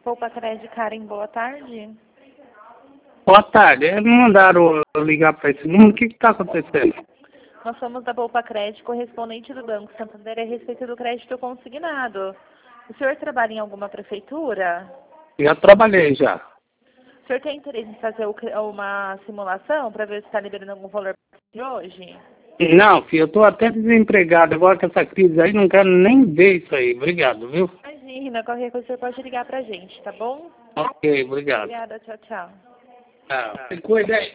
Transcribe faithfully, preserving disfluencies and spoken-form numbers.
Poupa Crédito, Karen, boa tarde. Boa tarde. É, me mandaram eu ligar para esse número. O que está acontecendo? Nós somos da Poupa Crédito, correspondente do Banco Santander a respeito do crédito consignado. O senhor trabalha em alguma prefeitura? Já trabalhei já. O senhor tem interesse em fazer o cre- uma simulação para ver se está liberando algum valor de hoje? Não, filho, eu estou até desempregado. Agora com essa crise aí, não quero nem ver isso aí. Obrigado, viu? Imagina, qualquer coisa o senhor pode ligar para a gente, tá bom? Ok, obrigado. Obrigada, tchau, tchau. Ah, se cuida aí.